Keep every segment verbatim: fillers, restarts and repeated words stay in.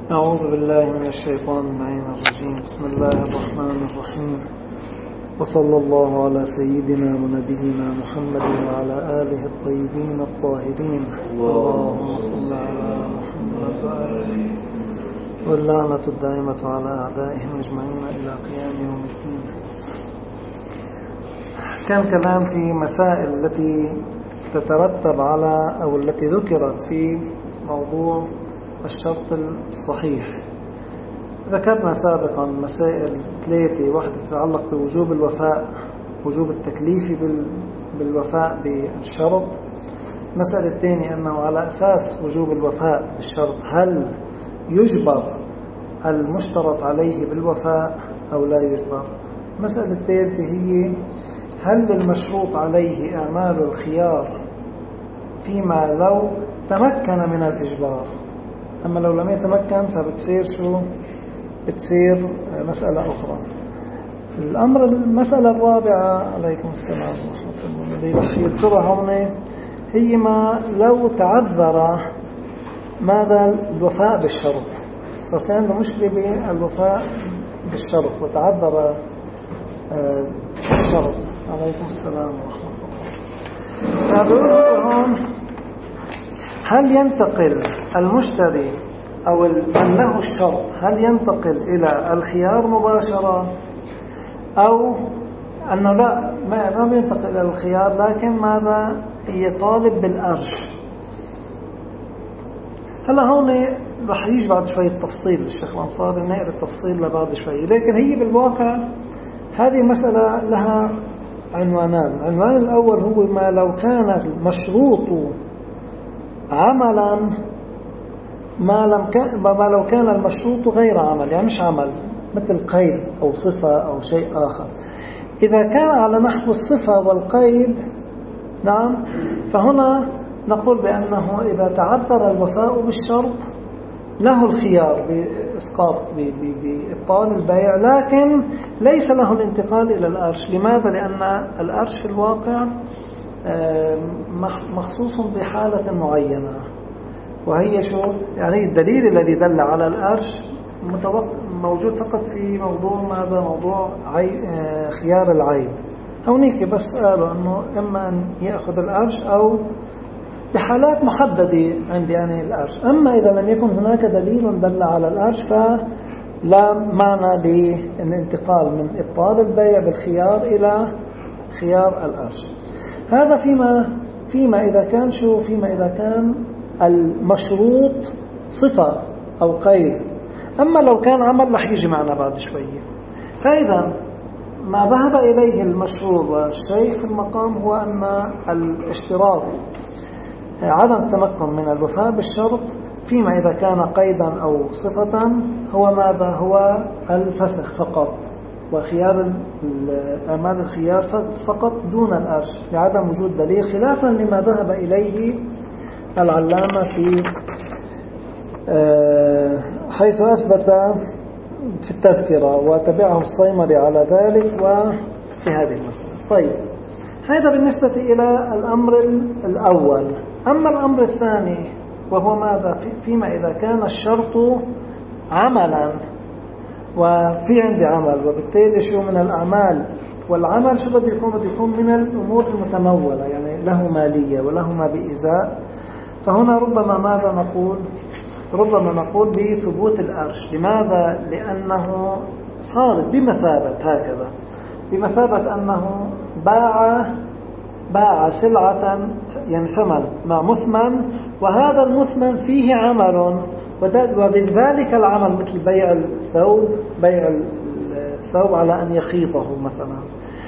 أعوذ بالله من الشيطان اللعين الرجيم. بسم الله الرحمن الرحيم، وصلى الله على سيدنا ونبينا محمد وعلى آله الطيبين الطاهرين. اللهم صل على محمد وآله، واللعنة الدائمة على أعدائهم أجمعين إلى قيام يوم الدين. كان كلام في مسائل التي تترتب على أو التي ذكرت في موضوع الشرط الصحيح. ذكرنا سابقا مسائل ثلاثة، واحدة تتعلق بوجوب الوفاء، وجوب التكليف بالوفاء بالشرط. المسألة الثانية أنه على أساس وجوب الوفاء بالشرط هل يجبر المشترط عليه بالوفاء أو لا يجبر. المسألة الثالثة هي هل المشروط عليه أعمال الخيار فيما لو تمكن من الإجبار، أما لو لم يتمكن فبتصير شو؟ بتصير مسألة أخرى. الأمر المسألة الرابعة، عليكم السلام ورحمة الله، اللي رح يذكرها هنا هي ما لو تعذر ماذا الوفاء بالشرط. صار عنده مشكلة بالوفاء بالشرط وتعذر الشرط. عليكم السلام ورحمة الله. فبقول هون هل ينتقل المشتري أو من له الشرط هل ينتقل إلى الخيار مباشرة، أو أنه لا ما ينتقل إلى الخيار لكن ماذا يطالب بالأرش. هلا هون رح يجي بعد شوية تفصيل الشيخ الأنصاري، نقرأ التفصيل لبعد شوية، لكن هي بالواقع هذه المسألة لها عنوانان. العنوان الأول هو ما لو كان المشروط عملا ما لم كان ما لو كان المشروط غير عمل، يعني مش عمل مثل قيد أو صفة أو شيء آخر. إذا كان على نحو الصفة والقيد نعم، فهنا نقول بأنه إذا تعذر الوفاء بالشرط له الخيار بإسقاط بإبطال البيع، لكن ليس له الانتقال إلى الأرش. لماذا؟ لأن الأرش في الواقع مخصوص بحالة معينة، وهي شو؟ يعني الدليل الذي دل على الأرش موجود فقط في موضوع ماذا؟ موضوع خيار العيب. هونيك بس قالوا أنه إما أن يأخذ الأرش أو بحالات محددة عند يعني الأرش. أما إذا لم يكن هناك دليل دل على الأرش فلا معنى للانتقال من إبطال البيع بالخيار إلى خيار الأرش. هذا فيما فيما إذا كان شو فيما إذا كان المشروط صفة أو قيد. أما لو كان عمل رح يجي معنا بعد شوية. فإذا ما ذهب إليه المشروط والشيخ في المقام هو أن الاشتراط عدم التمكن من الوفاء بالشرط فيما إذا كان قيدا أو صفة هو ماذا؟ هو الفسخ فقط، وخيار أعمال الخيار فقط دون الأرش لعدم وجود دليل، خلافا لما ذهب إليه العلامة في حيث أثبت في التذكرة، وتبعه الصيمري على ذلك وفي هذه المسألة. طيب، هذا بالنسبة إلى الأمر الأول. أما الأمر الثاني وهو ماذا؟ فيما إذا كان الشرط عملا وفي عندي عمل، وبالتالي شو من الأعمال، والعمل شو بده يكون؟ بده يكون من الأمور المتمولة، يعني له مالية وله ما بإزاء. فهنا ربما ماذا نقول؟ ربما نقول بثبوت الأرش. لماذا؟ لأنه صارت بمثابة هكذا، بمثابة أنه باع باع سلعة يعني ثمن مع مثمن، وهذا المثمن فيه عمل، وبذلك العمل مثل بيع الثوب بيع الثوب على أن يخيطه مثلا،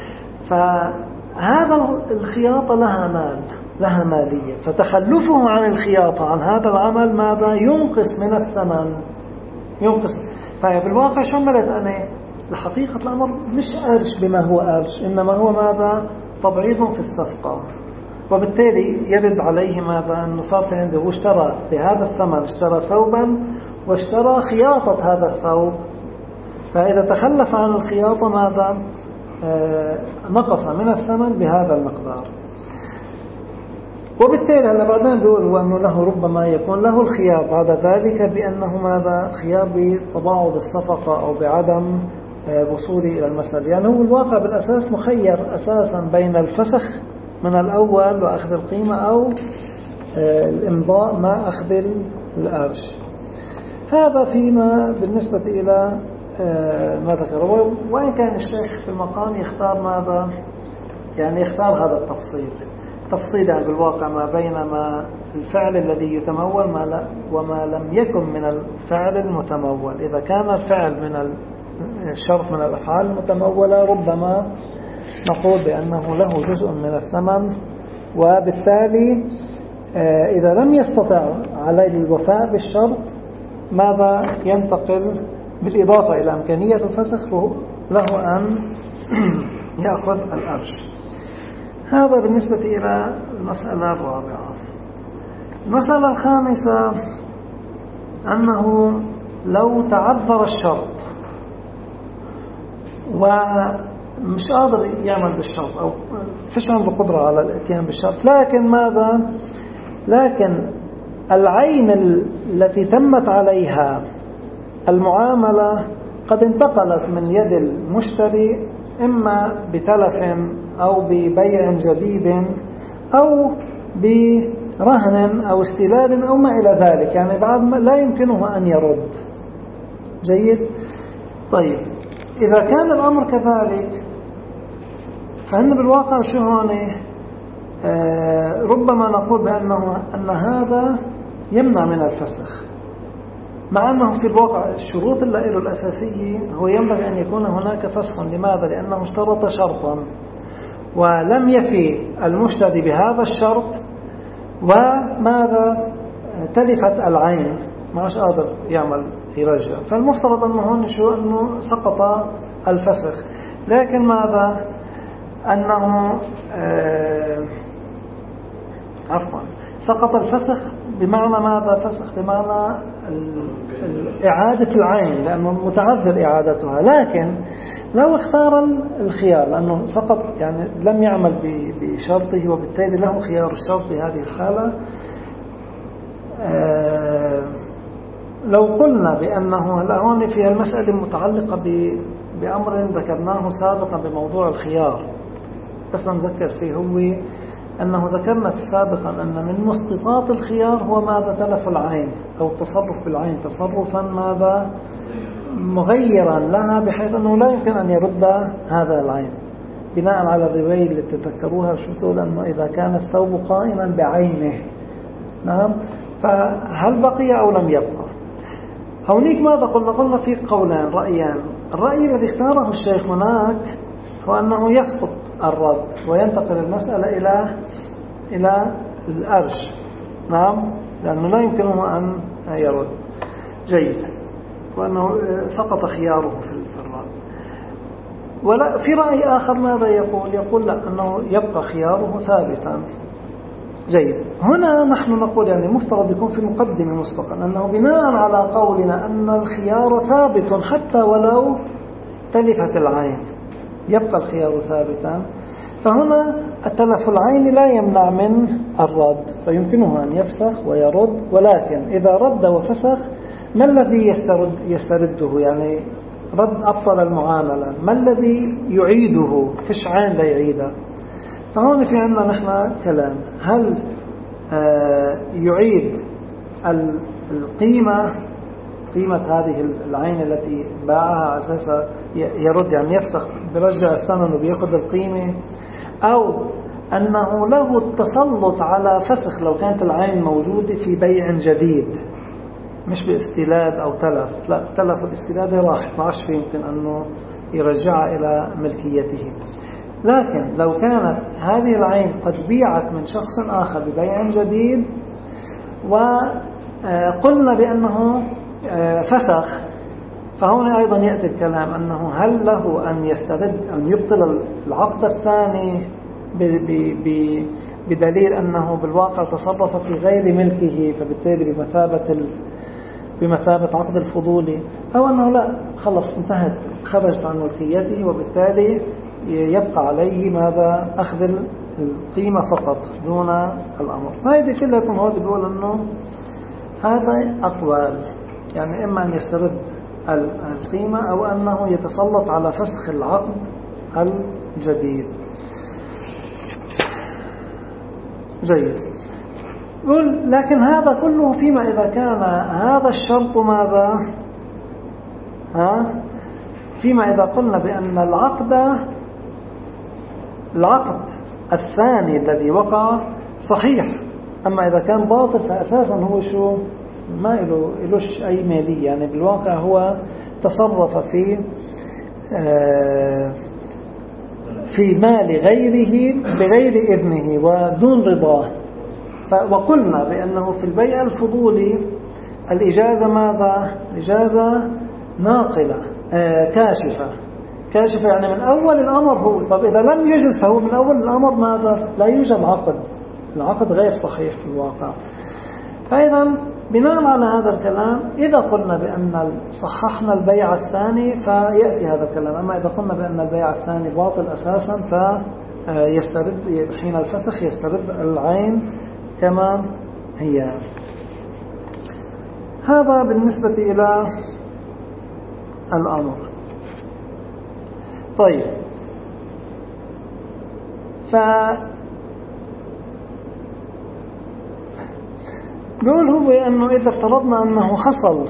فهذا الخياطة لها مال لها مالية، فتخلفه عن الخياطة عن هذا العمل ماذا؟ ينقص من الثمن، ينقص. فبالواقع شو عملت أنا؟ الحقيقة الأمر مش أرش بما هو أرش، إنما هو ماذا؟ تبعيض في الصفقة، وبالتالي يرد عليه ماذا؟ أنه صار في عنده هو اشترى بهذا الثمن، اشترى ثوبا واشترى خياطة هذا الثوب، فإذا تخلف عن الخياطة ماذا؟ آه نقص من الثمن بهذا المقدار. وبالتالي هلا بعدين بيقول أنه له ربما يكون له الخيار بعد ذلك بأنه ماذا خيار بتباعد الصفقة أو بعدم وصوله إلى المسألة. يعني هو الواقع بالأساس مخير أساسا بين الفسخ من الأول وأخذ القيمة أو الإمضاء مع أخذ القرش. هذا فيما بالنسبة إلى ما ذكر. وإن كان الشيخ في المقام يختار ماذا يعني يختار هذا التفصيل تفصيلا بالواقع ما بين ما الفعل الذي يتمول ما لا وما لم يكن من الفعل المتمول. إذا كان الفعل من الشرط من الأفعال المتمولة ربما نقول بأنه له جزء من الثمن، وبالتالي إذا لم يستطع عليه الوفاء بالشرط ماذا ينتقل بالإضافة إلى إمكانية الفسخ له أن يأخذ القرش. هذا بالنسبة إلى المسألة الرابعة. المسألة الخامسة أنه لو تعذر الشرط ومش قادر يعمل بالشرط أو فيش عنده قدرة على الاتيان بالشرط، لكن ماذا لكن العين التي تمت عليها المعاملة قد انتقلت من يد المشتري إما بتلف أو ببيع جديد أو برهن أو استلاب أو ما إلى ذلك، يعني بعد لا يمكنه أن يرد. جيد. طيب إذا كان الأمر كذلك فإن بالواقع شو هون آه ربما نقول بأنه أن هذا يمنع من الفسخ، مع أنه في الواقع الشروط اللي له الأساسية هو ينبغي أن يكون هناك فسخ. لماذا؟ لأنه اشترط شرطا ولم يفي المشتري بهذا الشرط وماذا تلفت العين ما عادش قادر يعمل يرجع، فالمفترض أنه هون شو أنه سقط الفسخ. لكن ماذا أنه آه عفوا سقط الفسخ بمعنى ماذا فسخ بمعنى إعادة العين لأنه متعذر إعادتها، لكن لو اختار الخيار لأنه سقط يعني لم يعمل بشرطه وبالتالي له خيار الشرط في هذه الحالة. آه لو قلنا بأنه هون في المسألة متعلقة بأمر ذكرناه سابقا بموضوع الخيار، بس نذكر فيه هو أنه ذكرنا في سابقا أن من مسقطات الخيار هو ماذا تلف العين أو التصرف بالعين تصرفا ماذا مغيرا لها بحيث أنه لا يمكن أن يرد هذا العين بناء على الرواية اللي تتذكروها شو تقول أنه إذا كان الثوب قائما بعينه. نعم. فهل بقي أو لم يبقى؟ هونيك ماذا قلنا؟ قلنا في قولان رأيان. الرأي الذي اختاره الشيخ هناك هو أنه يسقط الرد وينتقل المسألة إلى إلى الأرش. نعم. لأنه لا يمكنه أن يرد. جيد. وأنه سقط خياره في الرد. ولا في رأي آخر ماذا يقول؟ يقول لا أنه يبقى خياره ثابتا. جيد. هنا نحن نقول يعني مفترض يكون في مقدمة مسبقا أنه بناء على قولنا أن الخيار ثابت حتى ولو تلفت العين يبقى الخيار ثابتا، فهنا التلف العين لا يمنع من الرد فيمكنه أن يفسخ ويرد. ولكن إذا رد وفسخ ما الذي يسترد يسترده؟ يعني رد أبطل المعاملة، ما الذي يعيده؟ فيش عين لا يعيده. فهون في عندنا نحن كلام هل يعيد القيمة قيمة هذه العين التي باعها أساسا يرد يعني يفسخ برجع الثمن وبيأخذ القيمة، أو أنه له التسلط على فسخ لو كانت العين موجودة في بيع جديد مش باستيلاد أو تلف، لا تلف الاستيلاد راح ما عادش يمكن أنه يرجعها إلى ملكيته. لكن لو كانت هذه العين قد بيعت من شخص آخر ببيع جديد وقلنا بأنه فسخ، فهنا أيضا يأتي الكلام أنه هل له أن يسترد أن يبطل العقد الثاني بدليل أنه بالواقع تصرف في غير ملكه فبالتالي بمثابة بمثابة عقد الفضولي، أو أنه لا خلص انتهت خرجت عن ملكيته وبالتالي يبقى عليه ماذا أخذ القيمة فقط دون الأمر. فهذه كلها هو بيقول أنه هذا أقوال، يعني إما أن يسترد القيمة أو أنه يتسلط على فسخ العقد الجديد. جيد. قل لكن هذا كله فيما إذا كان هذا الشرط ماذا؟ ها؟ فيما إذا قلنا بأن العقد العقد الثاني الذي وقع صحيح، أما إذا كان باطل فأساسا هو شو؟ ما له إلوش أي مالية، يعني بالواقع هو تصرف في في مال غيره بغير إذنه ودون رضاه. وقلنا بأنه في البيع الفضولي الإجازة ماذا؟ الإجازة ناقلة كاشفة كاشفة يعني من أول الأمر هو. طب إذا لم يجز فهو من أول الأمر ماذا؟ لا يوجد عقد، العقد غير صحيح في الواقع. فإذا بناء على هذا الكلام إذا قلنا بأن صححنا البيع الثاني فيأتي هذا الكلام. أما إذا قلنا بأن البيع الثاني باطل أساسا فيسترد حين الفسخ يسترد العين كما هي. هذا بالنسبة إلى الأمر. طيب، ف بيقول هو أنه إذا افترضنا أنه حصل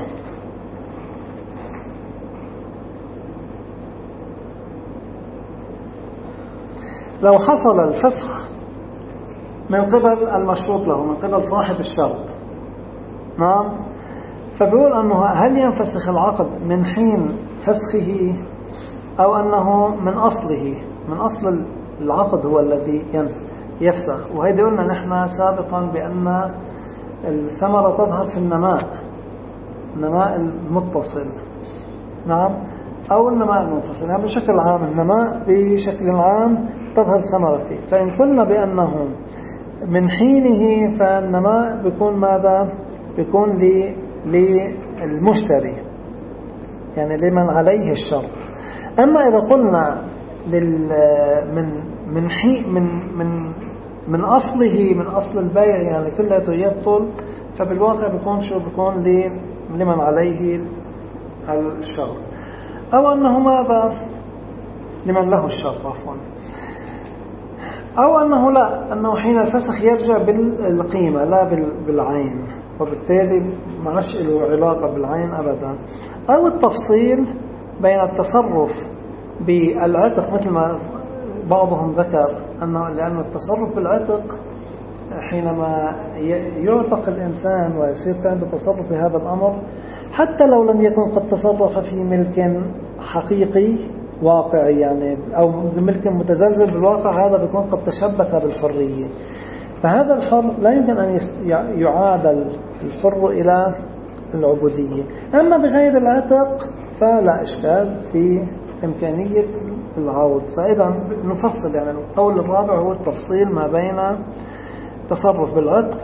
لو حصل الفسخ من قبل المشروط له، من قبل صاحب الشرط، نعم، فبيقول أنه هل ينفسخ العقد من حين فسخه أو أنه من أصله، من أصل العقد هو الذي يفسخ. وهذا قلنا نحن سابقا بأن الثمرة تظهر في النماء، النماء المتصل، نعم، أو النماء المنفصل، يعني بشكل عام النماء بشكل عام تظهر الثمرة فيه. فإن قلنا بأنه من حينه فالنماء بيكون ماذا؟ بيكون للمشتري، يعني لمن عليه الشرط. أما إذا قلنا لل من من حي من من من أصله، من أصل البيع، يعني كله يبطل، فبالواقع بيكون شو؟ بيكون لمن عليه الشرط، أو أنه ماذا؟ لمن له الشرط عفوا، أو أنه لا، أنه حين الفسخ يرجع بالقيمة لا بالعين، وبالتالي ما عادش له علاقة بالعين أبدا. أو التفصيل بين التصرف بالعتق، مثل ما بعضهم ذكر أنه لأن التصرف بالعتق حينما يعتق الإنسان ويصير عنده تصرف بهذا الأمر، حتى لو لم يكن قد تصرف في ملك حقيقي واقعي يعني أو ملك متزلزل بالواقع، هذا بيكون قد تشبث بالحرية. فهذا الحر لا يمكن أن يعادل الحر إلى العبودية. أما بغير العتق فلا إشكال في إمكانية العوض. فإذا نفصل، يعني القول الرابع هو التفصيل ما بين تصرف بالعتق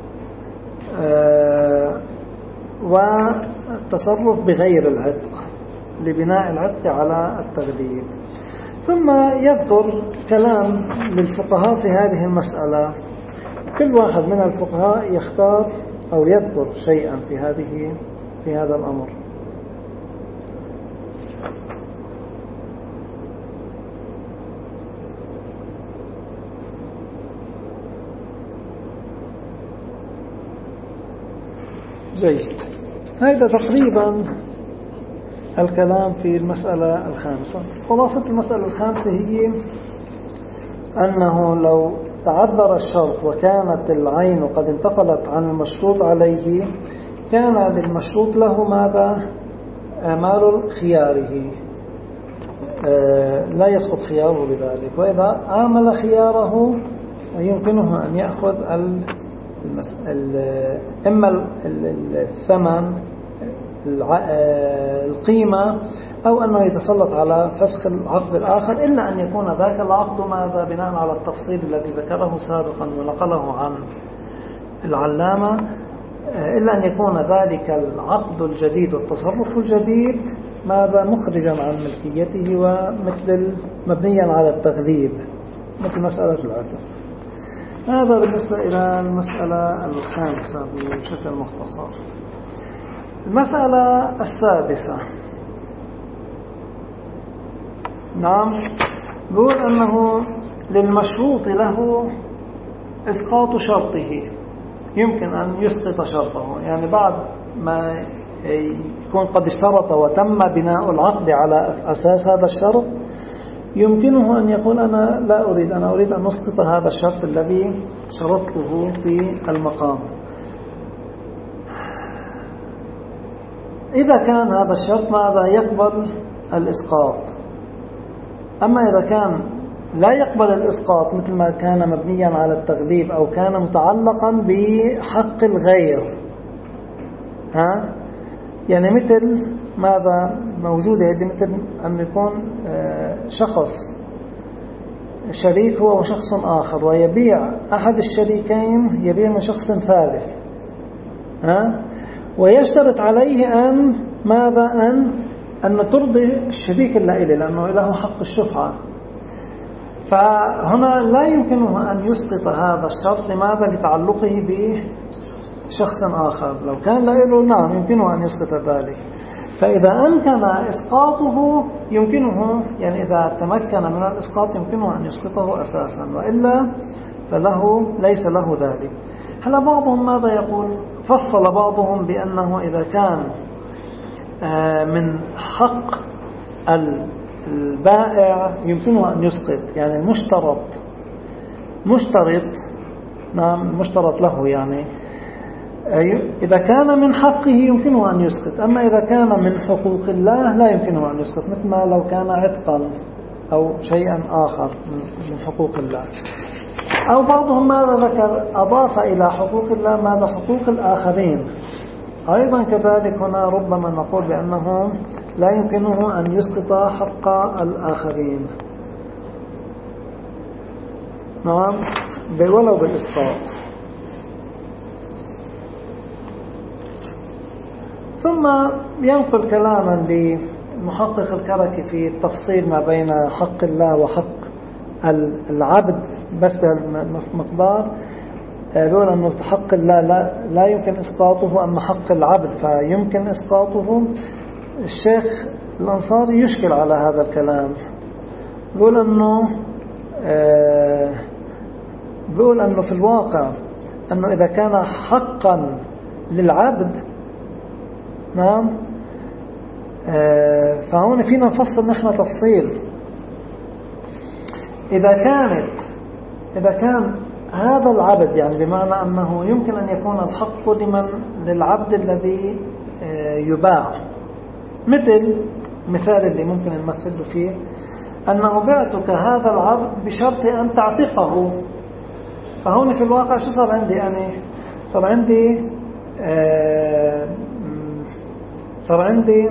والتصرف بغير العتق لبناء العتق على التغليب. ثم يذكر كلام للفقهاء في هذه المسألة، كل واحد من الفقهاء يختار أو يذكر شيئا في هذه في هذا الأمر. جيد. هذا تقريبا الكلام في المسألة الخامسة. خلاصة المسألة الخامسة هي أنه لو تعذر الشرط وكانت العين قد انتقلت عن المشروط عليه، كان للمشروط له ماذا؟ آمال خياره، لا يسقط خياره بذلك. وإذا آمل خياره يمكنه أن يأخذ إما الثمن القيمة أو أنه يتسلط على فسخ العقد الآخر، إلا أن يكون ذاك العقد ماذا؟ بناء على التفصيل الذي ذكره سابقا ونقله عن العلامة، إلا أن يكون ذلك العقد الجديد والتصرف الجديد ماذا؟ مخرجا عن ملكيته ومثل مبنيا على التغليب، مثل مسألة العتق. هذا بالنسبة إلى المسألة الخامسة بشكل مختصر. المسألة السادسة، نعم، يقول أنه للمشروط له إسقاط شرطه، يمكن أن يسقط شرطه، يعني بعد ما يكون قد اشترط وتم بناء العقد على أساس هذا الشرط، يمكنه أن يقول أنا لا أريد، أنا أريد أن أسقط هذا الشرط الذي شرطته في المقام. إذا كان هذا الشرط ماذا يقبل الإسقاط. أما إذا كان لا يقبل الإسقاط مثل ما كان مبنيا على التغليب أو كان متعلقا بحق الغير، ها، يعني مثل ماذا موجودة، مثل أن يكون شخص شريك هو وشخص آخر ويبيع أحد الشريكين يبيع من شخص ثالث، ها، ويشترط عليه أن ماذا أن أن ترضي الشريك اللائلي لأنه له حق الشفعة. فهنا لا يمكنه أن يسقط هذا الشرط، لماذا؟ لتعلقه بشخص آخر. لو كان لائله نعم يمكنه أن يسقط ذلك. فإذا أمكن إسقاطه يمكنه، يعني إذا تمكن من الإسقاط يمكنه أن يسقطه أساسا، وإلا فله ليس له ذلك. هلا بعضهم ماذا يقول؟ فصل بعضهم بأنه إذا كان من حق البائع يمكنه أن يسقط، يعني المشترط مشترط نعم مشترط له، يعني إذا كان من حقه يمكنه أن يسقط. أما إذا كان من حقوق الله لا يمكنه أن يسقط، مثل ما لو كان عتقا أو شيئا آخر من حقوق الله. أو بعضهم ماذا ذكر؟ أضاف إلى حقوق الله ماذا؟ حقوق الآخرين. أيضا كذلك هنا ربما نقول بأنه لا يمكنه أن يسقط حق الآخرين، نعم، ولو بالإسقاط. ثم ينقل كلاما لمحقق الكركي في التفصيل ما بين حق الله وحق العبد، بس المقدار يقول أنه حق الله لا, لا يمكن إسقاطه، أما حق العبد فيمكن إسقاطه. الشيخ الأنصاري يشكل على هذا الكلام، يقول أنه بيقول أنه في الواقع أنه إذا كان حقا للعبد، نعم، فهون فينا نفصل نحن تفصيل. إذا كانت إذا كان هذا العبد، يعني بمعنى أنه يمكن أن يكون الحق لمن للعبد الذي يباع، مثل مثال اللي ممكن نمثله فيه أنه بعتك هذا العبد بشرط أن تعتقه. فهون في الواقع شو صار عندي؟ أنا صار عندي صار عندي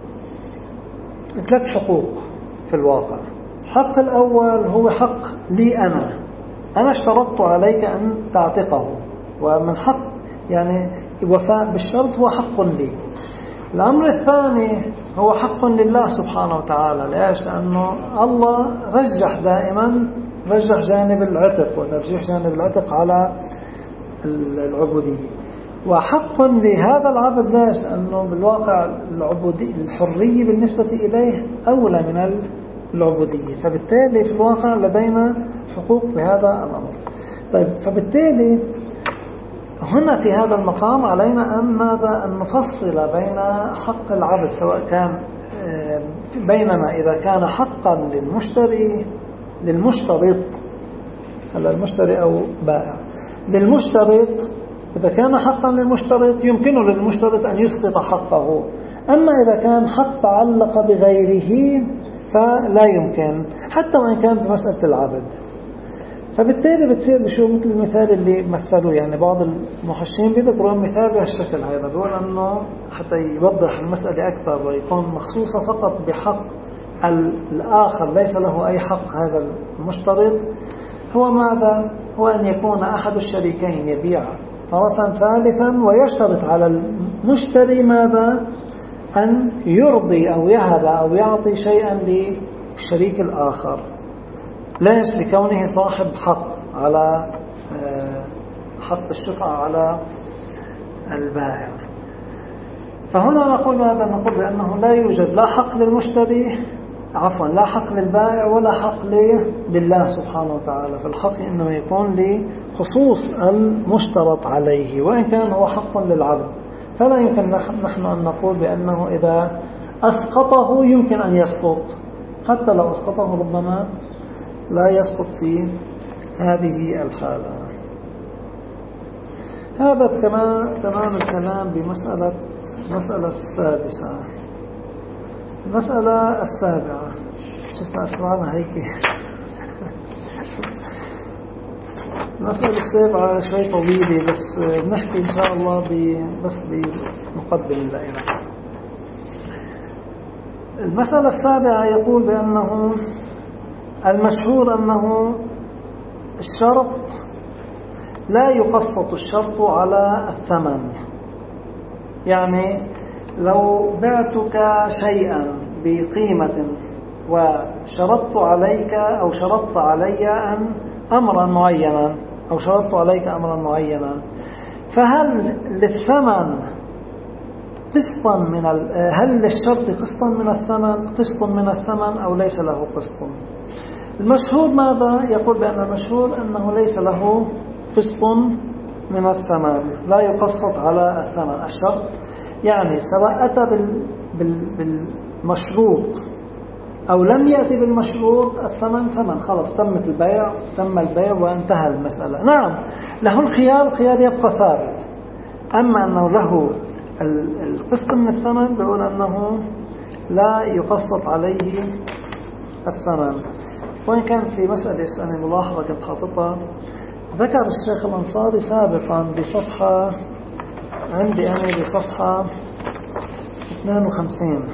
ثلاث حقوق في الواقع. الحق الأول هو حق لي أنا أنا اشترطت عليك أن تعتقه، ومن حق يعني وفاء بالشرط هو حق لي. الأمر الثاني هو حق لله سبحانه وتعالى. ليش؟ لأنه الله رجح دائما رجح جانب العتق، وترجيح جانب العتق على العبودية. وحق لهذا العبد ليش؟ لأنه بالواقع العبودية الحرية بالنسبة إليه أولى من العبودية، فبالتالي في الواقع لدينا حقوق بهذا الأمر. طيب، فبالتالي هنا في هذا المقام علينا أن ماذا؟ أن نفصل بين حق العبد، سواء كان بينما إذا كان حقا للمشتري للمشترط هلا المشتري أو بائع للمشترط، إذا كان حقا للمشترط يمكنه للمشترط أن يسقط حقه. أما إذا كان حق تعلق بغيره فلا يمكن، حتى وإن كان بمسألة العبد. فبالتالي بتصير بشو مثل المثال اللي مثلوا، يعني بعض المحشين بيذكروا مثال بهالشكل هذا، بيقول أنه حتى يوضح المسألة أكثر ويكون مخصوصة فقط بحق الآخر ليس له أي حق هذا المشترط. هو ماذا؟ هو أن يكون أحد الشريكين يبيع طرفا ثالثا ويشترط على المشتري ماذا؟ أن يرضي أو يهب أو يعطي شيئا للشريك الآخر. ليش؟ لكونه صاحب حق على حق الشفعة على البائع. فهنا نقول ماذا؟ نقول بأنه لا يوجد لا حق للمشتري عفوا لا حق للبائع ولا حق لله سبحانه وتعالى. فالحق إنما يكون لخصوص المشترط عليه، وإن كان هو حق للعبد. فلا يمكن نحن أن نقول بأنه إذا أسقطه يمكن أن يسقط، حتى لو أسقطه ربما لا يسقط في هذه الحالة. هذا تمام تمام الكلام بمسألة المسألة السادسة. المسألة السابعة، شفنا أسمعنا هيك. المسألة السابعة شوي طويلة، بس نحكي إن شاء الله بس بمقدم لنا. المسألة السابعة يقول بأنه المشهور أنه الشرط لا يقسط الشرط على الثمن. يعني لو بعتك شيئا بقيمة وشرطت عليك أو شرطت علي أن أمرا معينا أو شرطت عليك أمرا معينا، فهل للثمن قسطا من هل للشرط قسطا من الثمن قسط من الثمن أو ليس له قسط؟ المشهور ماذا يقول؟ بأن المشهور أنه ليس له قسط من الثمن، لا يقسط على الثمن. الشرط يعني سواء أتى بالمشروط أو لم يأتي بالمشروط، الثمن ثمن، خلاص تمت البيع تم البيع وانتهى المسألة. نعم له الخيار، الخيار يبقى ثابت. أما أنه له القسط من الثمن بيقول أنه لا يقسط عليه الثمن. وإن كان في مسألة أنا ملاحظة كنت حاططها، ذكر الشيخ الأنصاري سابقا بصفحة عندي أنا بصفحة اثنين وخمسين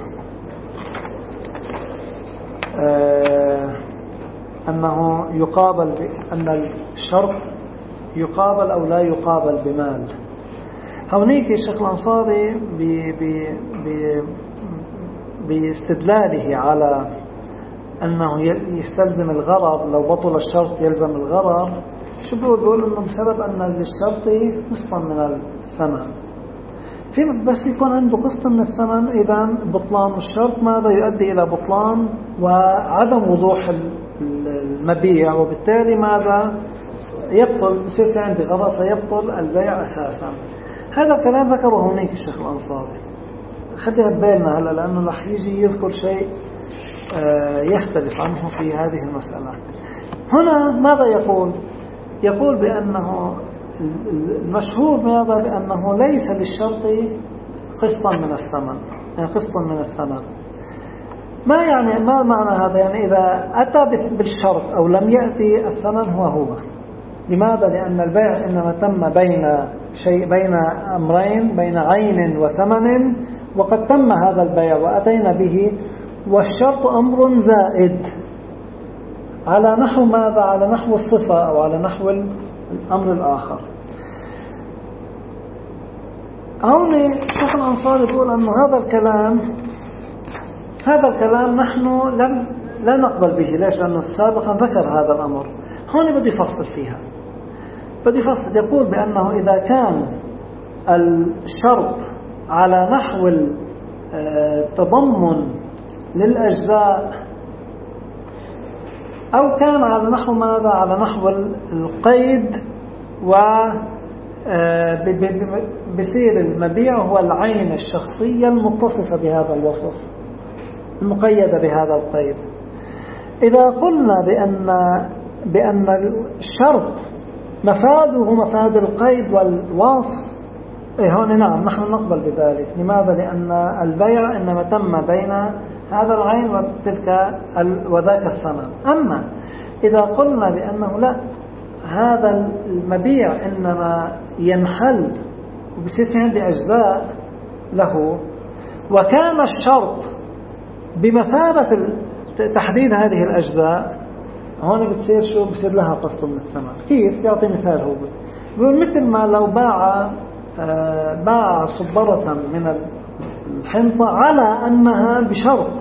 آه أنه يقابل أن الشرط يقابل أو لا يقابل بمال. هونيك الشيخ الأنصاري بي بي بي باستدلاله على أنه يستلزم الغرض، لو بطل الشرط يلزم الغرض. شو بيقول؟ بيقول أنه بسبب أن للشرط قسطا من الثمن، في بس يكون عنده قسط من الثمن، إذا بطلان الشرط ماذا يؤدي إلى بطلان وعدم وضوح المبيع، وبالتالي ماذا يبطل؟ بصير في عندي غرض فيبطل البيع أساسا. هذا الكلام ذكره هناك الشيخ الأنصاري، خليها ببالنا هلا لأنه رح يجي يذكر شيء يختلف عنه في هذه المسألة. هنا ماذا يقول؟ يقول بأنه المشهور ماذا؟ بأنه ليس للشرط قسطا من الثمن، يعني قسطا من الثمن. ما يعني ما معنى هذا؟ يعني إذا أتى بالشرط أو لم يأتي الثمن هو هو. لماذا؟ لأن البيع إنما تم بين شيء بين أمرين، بين عين وثمن، وقد تم هذا البيع وأتينا به، والشرط أمر زائد على نحو ماذا؟ على نحو الصفة أو على نحو الأمر الآخر. هون الشيخ الأنصاري يقول أن هذا الكلام هذا الكلام نحن لم لا نقبل به. ليش؟ لأنه سابقا ذكر هذا الأمر. هون بدي يفصل فيها، بدي يفصل. يقول بأنه إذا كان الشرط على نحو التضمن للأجزاء أو كان على نحو ماذا؟ على نحو القيد، و بصير المبيع هو العين الشخصية المتصفة بهذا الوصف المقيدة بهذا القيد. إذا قلنا بأن بأن الشرط مفاده مفاد القيد والوصف، إيه هون نعم نحن نقبل بذلك. لماذا؟ لأن البيع إنما تم بين هذا العين وتلك وذاك الثمن. أما إذا قلنا بأنه لا، هذا المبيع إنما ينحل وبصير في عندي أجزاء له، وكان الشرط بمثابة تحديد هذه الأجزاء، هون بتصير شو؟ بصير لها قسط من الثمن. كيف؟ يعطي مثال. هو بيقول مثل ما لو باع باع صبرة من الحنطة على أنها بشرط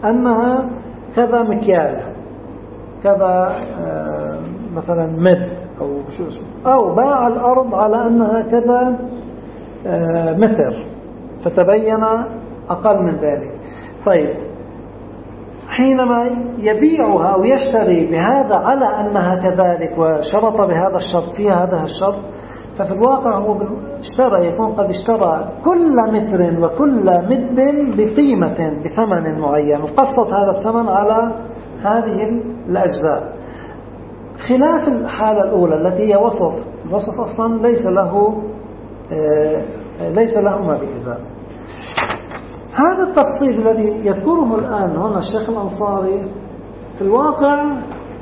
أنها كذا مكيال، كذا مثلا مد، أو شو اسمه، أو باع الأرض على أنها كذا متر فتبين أقل من ذلك. طيب حينما يبيعها أو يشتري بهذا على أنها كذلك وشرط بهذا الشرط فيها هذا الشرط، ففي الواقع هو اشترى يكون قد اشترى كل متر وكل مد بقيمة بثمن معين وقسط هذا الثمن على هذه الأجزاء، خلاف الحالة الأولى التي هي وصف. الوصف أصلا ليس له ليس له ما بإزاء. هذا التفصيل الذي يذكره الآن هنا الشيخ الأنصاري في الواقع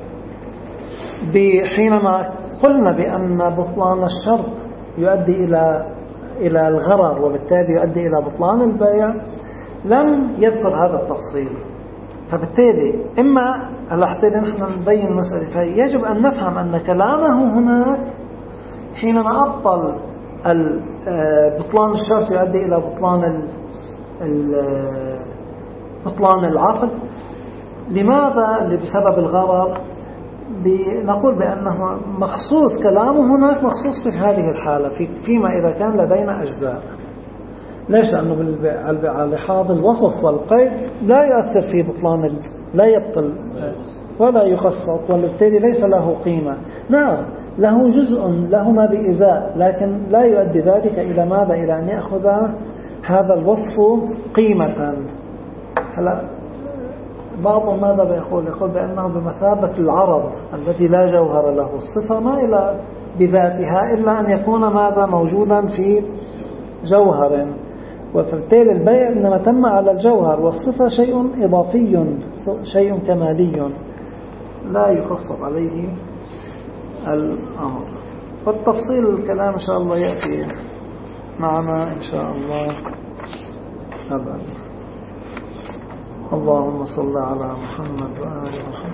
حينما قلنا بأن بطلان الشرط يؤدي إلى إلى الغرر وبالتالي يؤدي إلى بطلان البيع، لم يذكر هذا التفصيل. فبالتالي إما حتى نحن نبين المسألة فيجب أن نفهم أن كلامه هناك حينما أبطل بطلان الشرط يؤدي إلى بطلان بطلان العقد. لماذا؟ بسبب الغرر. نقول بأنه مخصوص كلامه هناك مخصوص في هذه الحالة في فيما إذا كان لدينا أجزاء. ليش؟ لأنه على لحاظ الوصف والقيد لا يؤثر في بطلان ال... لا يبطل ولا يخصص وبالتالي ليس له قيمة. نعم له جزء له ما بإزاء، لكن لا يؤدي ذلك إلى ماذا؟ إلى أن يأخذ هذا الوصف قيمة. هلا بعضهم ماذا بيقول؟ يقول بأنه بمثابة العرض الذي لا جوهر له، الصفة ما إلى بذاتها إلا أن يكون ماذا؟ موجودا في جوهر، وفبالتالي البيع إنما تم على الجوهر، والصفة شيء إضافي شيء كمالي لا يقصد عليه الأمر. والتفصيل الكلام إن شاء الله يأتي معنا إن شاء الله أبدا. اللهم صل على محمد وآل محمد.